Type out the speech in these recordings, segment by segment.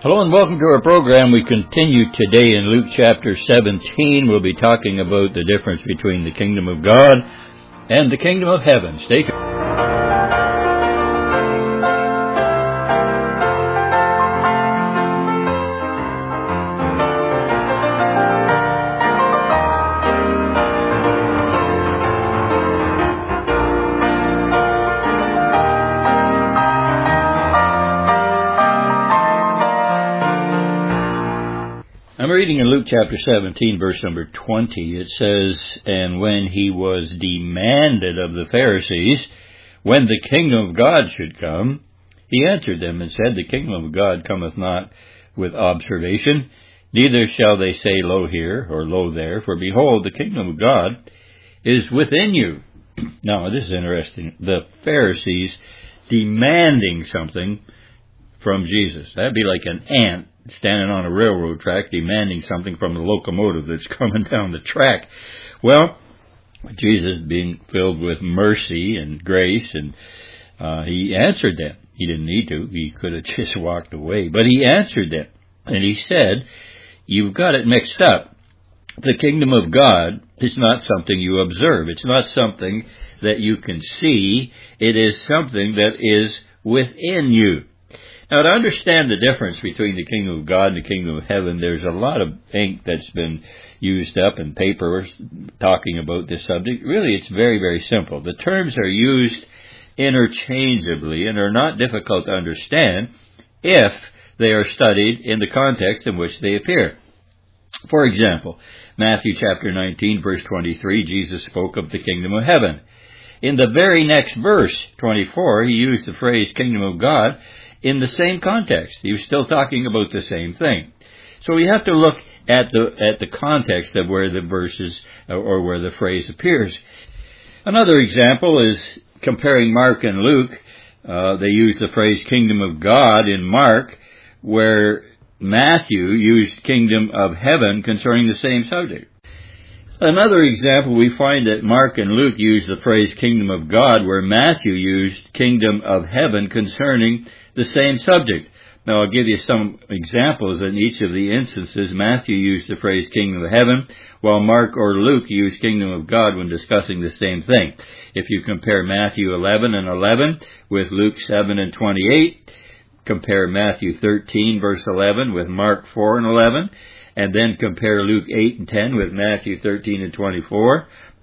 Hello and welcome to our program. We continue today in Luke chapter 17. We'll be talking about the difference between the kingdom of God and the kingdom of heaven. Stay tuned. I'm reading in Luke chapter 17, verse number 20. It says, "And when he was demanded of the Pharisees when the kingdom of God should come, he answered them and said, The kingdom of God cometh not with observation, neither shall they say, Lo here, or Lo there, for behold, the kingdom of God is within you." Now, this is interesting. The Pharisees demanding something from Jesus. That'd be like an ant standing on a railroad track demanding something from the locomotive that's coming down the track. Well, Jesus, being filled with mercy and grace, and he answered them. He didn't need to. He could have just walked away. But he answered them. And he said, "You've got it mixed up. The kingdom of God is not something you observe. It's not something that you can see. It is something that is within you." Now, to understand the difference between the kingdom of God and the kingdom of heaven, there's a lot of ink that's been used up and papers talking about this subject. Really, it's very, very simple. The terms are used interchangeably and are not difficult to understand if they are studied in the context in which they appear. For example, Matthew chapter 19, verse 23, Jesus spoke of the kingdom of heaven. In the very next verse, 24, he used the phrase kingdom of God in the same context. He was still talking about the same thing. So we have to look at the context of where the verses or where the phrase appears. Another example is comparing Mark and Luke. They use the phrase kingdom of God in Mark, where Matthew used kingdom of heaven concerning the same subject. Another example, we find that Mark and Luke use the phrase kingdom of God, where Matthew used kingdom of heaven concerning the same subject. Now, I'll give you some examples. In each of the instances, Matthew used the phrase kingdom of heaven, while Mark or Luke used kingdom of God when discussing the same thing. If you compare Matthew 11 and 11 with Luke 7 and 28, compare Matthew 13, verse 11 with Mark 4 and 11, and then compare Luke 8 and 10 with Matthew 13 and 24,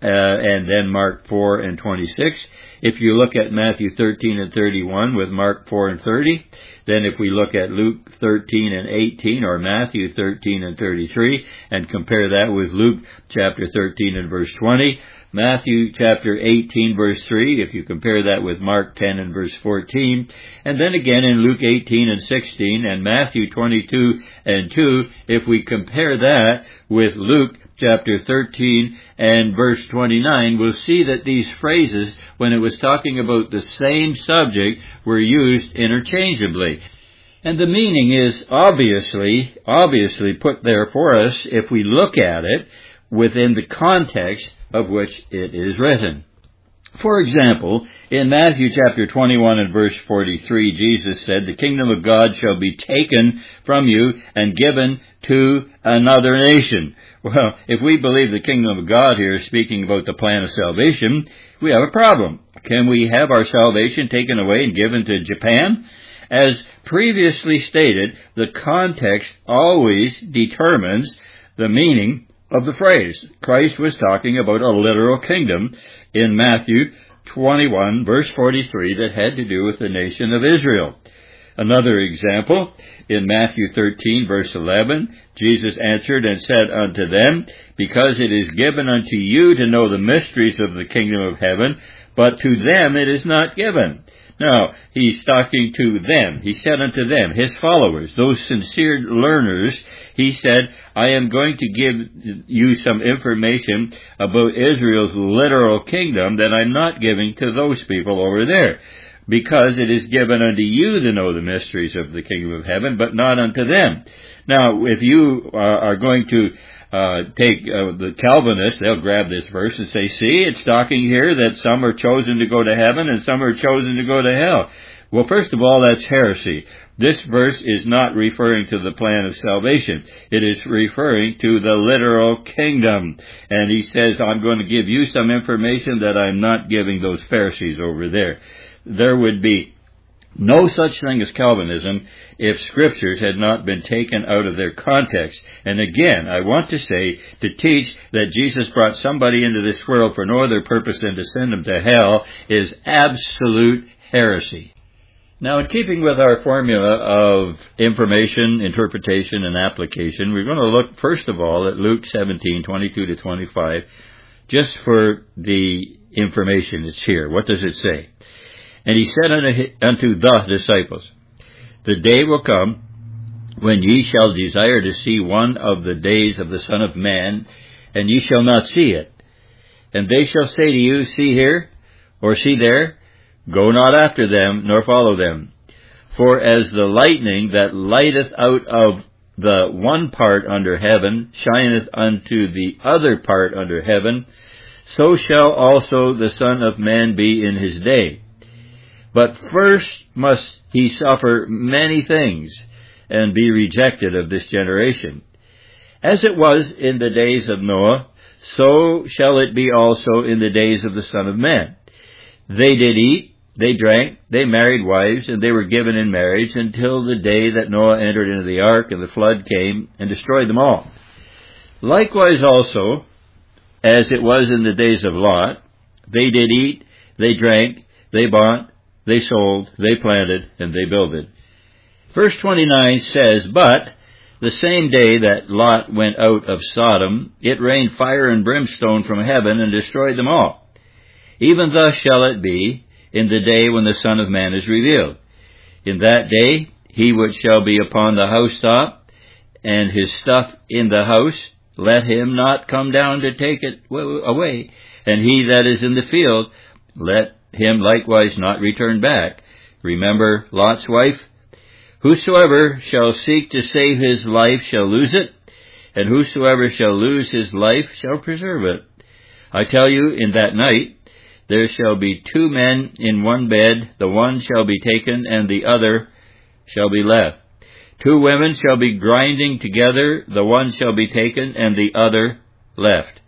and then Mark 4 and 26. If you look at Matthew 13 and 31 with Mark 4 and 30, then if we look at Luke 13 and 18 or Matthew 13 and 33 and compare that with Luke chapter 13 and verse 20, Matthew chapter 18 verse 3, if you compare that with Mark 10 and verse 14, and then again in Luke 18 and 16 and Matthew 22 and 2, if we compare that with Luke chapter 13 and verse 29, we'll see that these phrases, when it was talking about the same subject, were used interchangeably. And the meaning is obviously put there for us if we look at it within the context of which it is written. For example, in Matthew chapter 21 and verse 43, Jesus said, "The kingdom of God shall be taken from you and given to another nation." Well, if we believe the kingdom of God here is speaking about the plan of salvation, we have a problem. Can we have our salvation taken away and given to Japan? As previously stated, the context always determines the meaning of the phrase. Christ was talking about a literal kingdom in Matthew 21, verse 43, that had to do with the nation of Israel. Another example, in Matthew 13, verse 11, Jesus answered and said unto them, "Because it is given unto you to know the mysteries of the kingdom of heaven, but to them it is not given." Now, he's talking to them. He said unto them, his followers, those sincere learners, he said, "I am going to give you some information about Israel's literal kingdom that I'm not giving to those people over there. Because it is given unto you to know the mysteries of the kingdom of heaven, but not unto them." Now, if you are going to take the Calvinists, they'll grab this verse and say, "See, it's talking here that some are chosen to go to heaven and some are chosen to go to hell." Well, first of all, that's heresy. This verse is not referring to the plan of salvation. It is referring to the literal kingdom. And he says, I'm going to give you some information that I'm not giving those Pharisees over there. There would be no such thing as Calvinism if scriptures had not been taken out of their context. And again, I want to say, to teach that Jesus brought somebody into this world for no other purpose than to send them to hell is absolute heresy. Now, in keeping with our formula of information, interpretation, and application, we're going to look first of all at Luke 17:22-25, just for the information that's here. What does it say? And he said unto the disciples, The day will come when ye shall desire to see one of the days of the Son of Man, and ye shall not see it. And they shall say to you, See here, or see there, go not after them, nor follow them. For as the lightning that lighteth out of the one part under heaven shineth unto the other part under heaven, so shall also the Son of Man be in his day. But first must he suffer many things, and be rejected of this generation. As it was in the days of Noah, so shall it be also in the days of the Son of Man. They did eat, they drank, they married wives, and they were given in marriage until the day that Noah entered into the ark, and the flood came and destroyed them all. Likewise also, as it was in the days of Lot, they did eat, they drank, they bought, they sold, they planted, and they builded. Verse 29 says, But the same day that Lot went out of Sodom, it rained fire and brimstone from heaven and destroyed them all. Even thus shall it be in the day when the Son of Man is revealed. In that day he which shall be upon the housetop, and his stuff in the house, let him not come down to take it away. And he that is in the field, let him likewise not return back. Remember Lot's wife? Whosoever shall seek to save his life shall lose it, and whosoever shall lose his life shall preserve it. I tell you, in that night there shall be two men in one bed, the one shall be taken, and the other shall be left. Two women shall be grinding together, the one shall be taken, and the other left.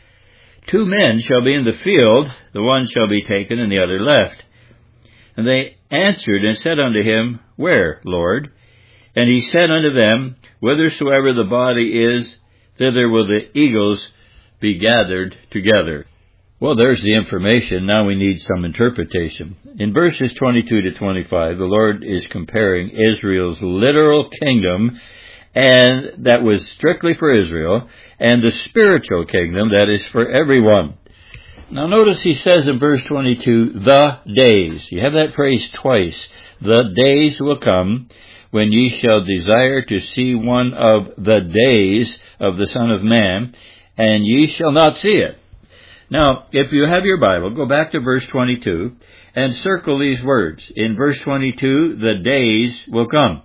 Two men shall be in the field, the one shall be taken, and the other left. And they answered and said unto him, Where, Lord? And he said unto them, Whithersoever the body is, thither will the eagles be gathered together. Well, there's the information. Now we need some interpretation. In verses 22-25, the Lord is comparing Israel's literal kingdom, and that was strictly for Israel, and the spiritual kingdom that is for everyone. Now notice he says in verse 22, the days. You have that phrase twice. The days will come when ye shall desire to see one of the days of the Son of Man, and ye shall not see it. Now, if you have your Bible, go back to verse 22 and circle these words. In verse 22, the days will come.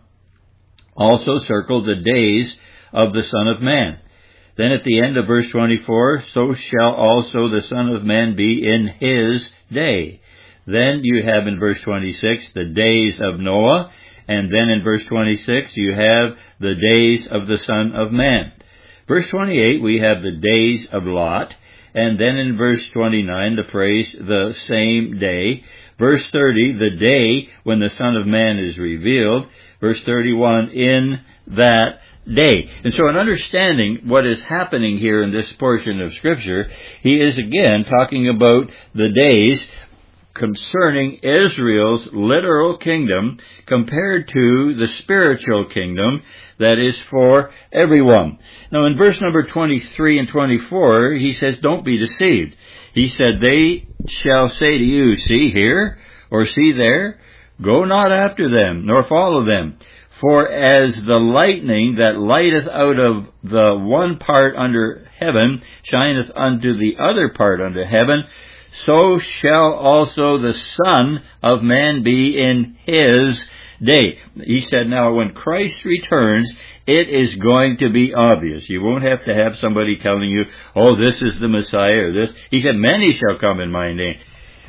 Also circle the days of the Son of Man. Then at the end of verse 24, so shall also the Son of Man be in his day. Then you have in verse 26 the days of Noah, and then in verse 26 you have the days of the Son of Man. Verse 28 we have the days of Lot, and then in verse 29 the phrase the same day. Verse 30, the day when the Son of Man is revealed. Verse 31, in that day. And so in understanding what is happening here in this portion of Scripture, he is again talking about the days concerning Israel's literal kingdom compared to the spiritual kingdom that is for everyone. Now in verse number 23 and 24, he says, don't be deceived. He said, they shall say to you, see here, or see there, go not after them, nor follow them. For as the lightning that lighteth out of the one part under heaven shineth unto the other part under heaven, so shall also the Son of Man be in his day. He said, now when Christ returns, it is going to be obvious. You won't have to have somebody telling you, oh, this is the Messiah or this. He said, many shall come in my name.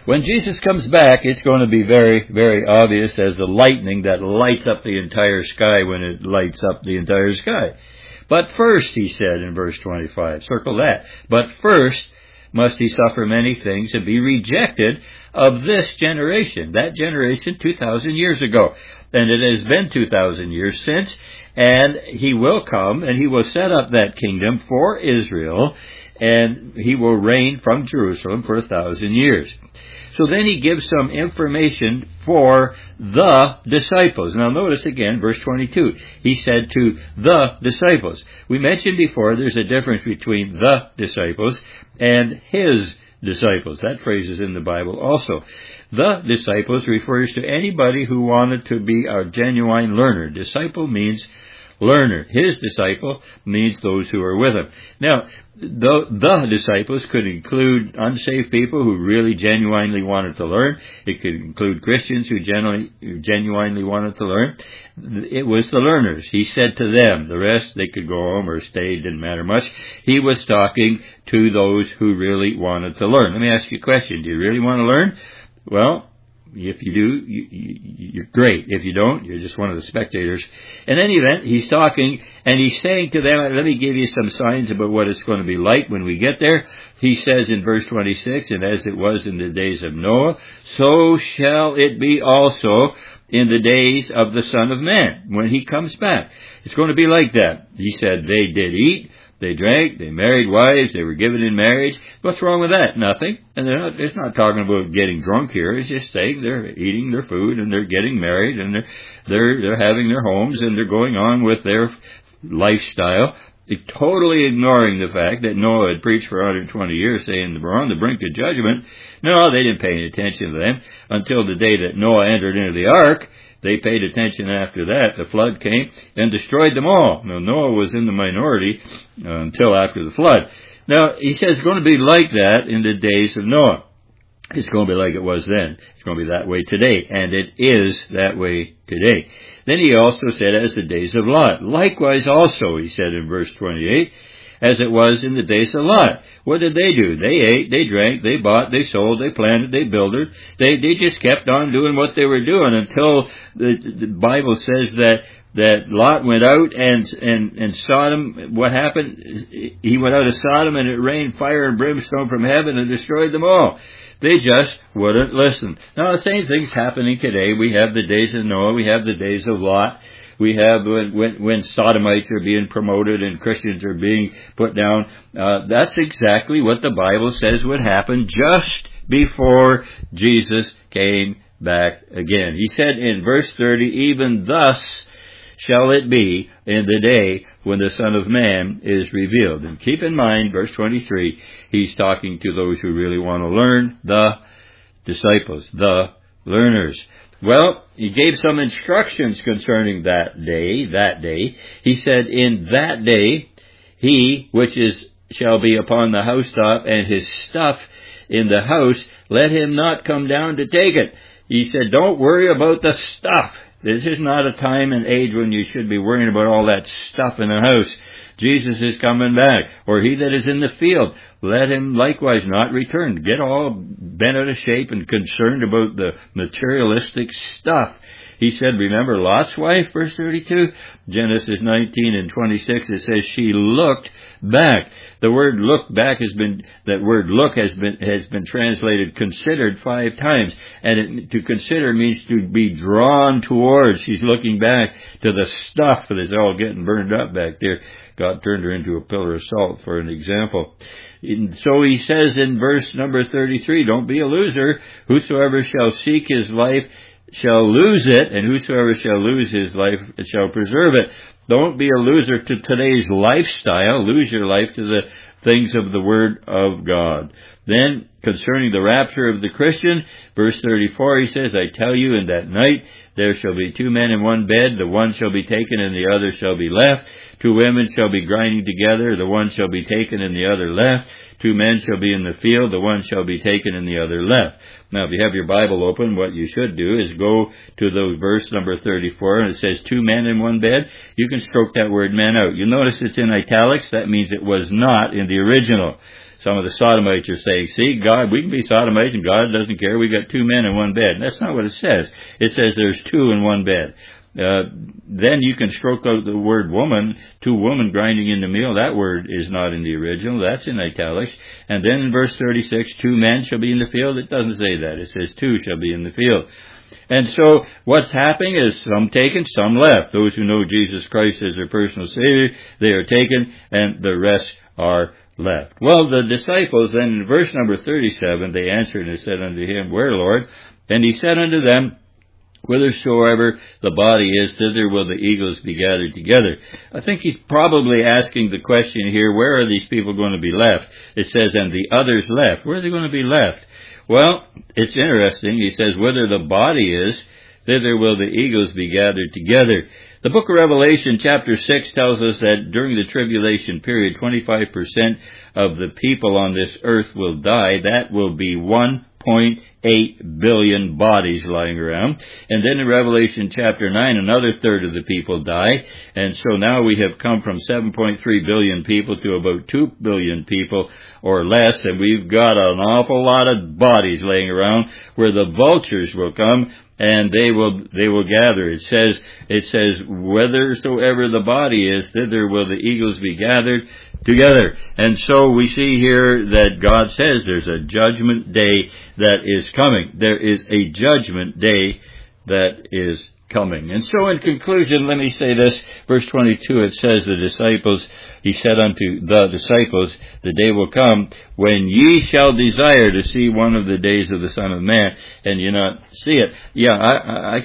When Jesus comes back, it's going to be very, very obvious as the lightning that lights up the entire sky when it lights up the entire sky. But first, he said in verse 25, circle that, but first must he suffer many things and be rejected of this generation. That generation 2,000 years ago. And it has been 2,000 years since, and he will come and he will set up that kingdom for Israel, and he will reign from Jerusalem for 1,000 years. So then he gives some information for the disciples. Now notice again, verse 22. He said to the disciples. We mentioned before there's a difference between the disciples and his disciples. That phrase is in the Bible also. The disciples refers to anybody who wanted to be a genuine learner. Disciple means learner. His disciple means those who are with him. Now, the disciples could include unsaved people who really genuinely wanted to learn. It could include Christians who genuinely wanted to learn. It was the learners. He said to them. The rest, they could go home or stay. It didn't matter much. He was talking to those who really wanted to learn. Let me ask you a question. Do you really want to learn? Well, if you do, you're great. If you don't, you're just one of the spectators. In any event, he's talking, and he's saying to them, let me give you some signs about what it's going to be like when we get there. He says in verse 26, and as it was in the days of Noah, so shall it be also in the days of the Son of Man, when he comes back. It's going to be like that. He said they did eat, they drank, they married wives, they were given in marriage. What's wrong with that? Nothing. And it's not talking about getting drunk here. It's just saying they're eating their food and they're getting married and they're having their homes and they're going on with their lifestyle. They're totally ignoring the fact that Noah had preached for 120 years saying we're on the brink of judgment. No, they didn't pay any attention to them until the day that Noah entered into the ark. They paid attention after that. The flood came and destroyed them all. Now, Noah was in the minority until after the flood. Now, he says it's going to be like that in the days of Noah. It's going to be like it was then. It's going to be that way today. And it is that way today. Then he also said, as the days of Lot. Likewise also, he said in verse 28, as it was in the days of Lot. What did they do? They ate, they drank, they bought, they sold, they planted, they builded. They just kept on doing what they were doing until the Bible says that Lot went out and Sodom, what happened? He went out of Sodom and it rained fire and brimstone from heaven and destroyed them all. They just wouldn't listen. Now the same thing's happening today. We have the days of Noah, we have the days of Lot. We have when sodomites are being promoted and Christians are being put down. That's exactly what the Bible says would happen just before Jesus came back again. He said in verse 30, even thus shall it be in the day when the Son of Man is revealed. And keep in mind, verse 23, he's talking to those who really want to learn, the disciples, the learners. Well, he gave some instructions concerning that day. He said, in that day, he which shall be upon the housetop and his stuff in the house, let him not come down to take it. He said, don't worry about the stuff. This is not a time and age when you should be worrying about all that stuff in the house. Jesus is coming back. Or he that is in the field, let him likewise not return. Get all bent out of shape and concerned about the materialistic stuff. He said, remember Lot's wife, verse 32? Genesis 19 and 26, it says she looked back. The word look back has been translated considered 5 times. And to consider means to be drawn towards. She's looking back to the stuff that's all getting burned up back there. God turned her into a pillar of salt, for an example. And so he says in verse number 33, don't be a loser. Whosoever shall seek his life shall lose it, and whosoever shall lose his life shall preserve it. Don't be a loser to today's lifestyle. Lose your life to the things of the Word of God. Then, concerning the rapture of the Christian, verse 34, he says, I tell you, in that night there shall be 2 men in one bed. The one shall be taken and the other shall be left. 2 women shall be grinding together. The one shall be taken and the other left. 2 men shall be in the field, the one shall be taken and the other left. Now, if you have your Bible open, what you should do is go to the verse number 34, and it says 2 men in one bed. You can stroke that word men out. You'll notice it's in italics. That means it was not in the original. Some of the sodomites are saying, see, God, we can be sodomites and God doesn't care. We got 2 men in one bed. That's not what it says. It says there's 2 in one bed. Then you can stroke out the word woman, 2 women grinding in the meal. That word is not in the original. That's in italics. And then in verse 36, 2 men shall be in the field. It doesn't say that. It says 2 shall be in the field. And so what's happening is some taken, some left. Those who know Jesus Christ as their personal Savior, they are taken, and the rest are left. Well, the disciples then in verse number 37, they answered and said unto him, Where, Lord? And he said unto them, Whithersoever the body is, thither will the eagles be gathered together. I think he's probably asking the question here, where are these people going to be left? It says, and the others left. Where are they going to be left? Well, it's interesting. He says, whither the body is, thither will the eagles be gathered together. The book of Revelation, chapter 6, tells us that during the tribulation period, 25% of the people on this earth will die. That will be 1.8 billion bodies lying around. And then in Revelation chapter 9, another third of the people die. And so now we have come from 7.3 billion people to about 2 billion people or less. And we've got an awful lot of bodies laying around where the vultures will come and they will gather. It says, whithersoever the body is, thither will the eagles be gathered together. And so we see here that God says there's a judgment day that is coming. There is a judgment day that is coming. And so in conclusion, let me say this. Verse 22, it says he said unto the disciples, the day will come when ye shall desire to see one of the days of the Son of Man, and you not see it. Yeah, I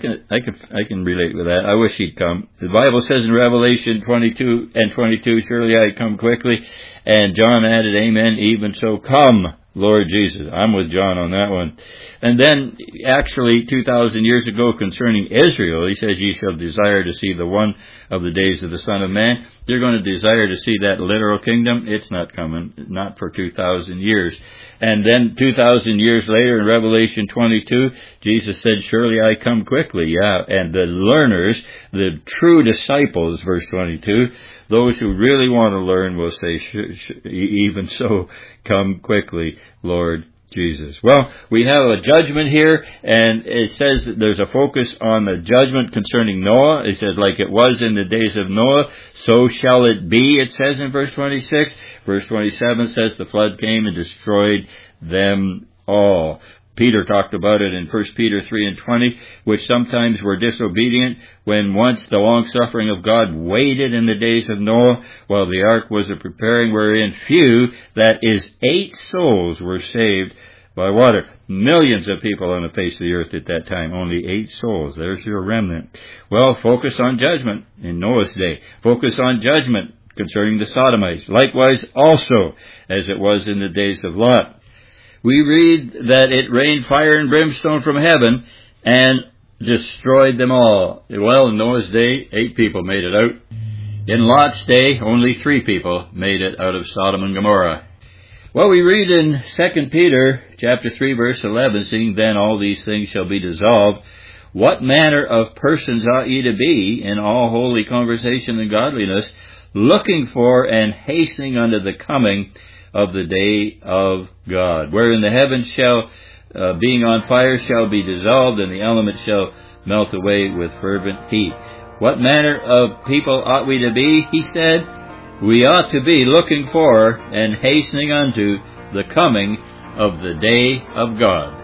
can relate with that. I wish he'd come. The Bible says in Revelation 22 and 22, surely I come quickly. And John added, amen, even so come, Lord Jesus. I'm with John on that one. And then, actually, 2,000 years ago concerning Israel, he says, ye shall desire to see the one of the days of the Son of Man. You're going to desire to see that literal kingdom. It's not coming, not for 2,000 years. And then 2,000 years later in Revelation 22, Jesus said, surely I come quickly. Yeah, and the learners, the true disciples, verse 22, those who really want to learn will say, even so, come quickly, Lord Jesus. Well, we have a judgment here, and it says that there's a focus on the judgment concerning Noah. It says, like it was in the days of Noah, so shall it be, it says in verse 26. Verse 27 says the flood came and destroyed them all. Peter talked about it in 1 Peter 3 and 20, which sometimes were disobedient when once the long-suffering of God waited in the days of Noah while the ark was preparing, wherein few, that is 8 souls, were saved by water. Millions of people on the face of the earth at that time, only 8 souls. There's your remnant. Well, focus on judgment in Noah's day. Focus on judgment concerning the Sodomites. Likewise also, as it was in the days of Lot. We read that it rained fire and brimstone from heaven and destroyed them all. Well, in Noah's day, 8 people made it out. In Lot's day, only 3 people made it out of Sodom and Gomorrah. Well, we read in 2 Peter chapter 3, verse 11, seeing then all these things shall be dissolved, what manner of persons ought ye to be in all holy conversation and godliness, looking for and hastening unto the coming of the day of God, wherein the heavens shall, being on fire, shall be dissolved, and the elements shall melt away with fervent heat. What manner of people ought we to be? He said, we ought to be looking for and hastening unto the coming of the day of God.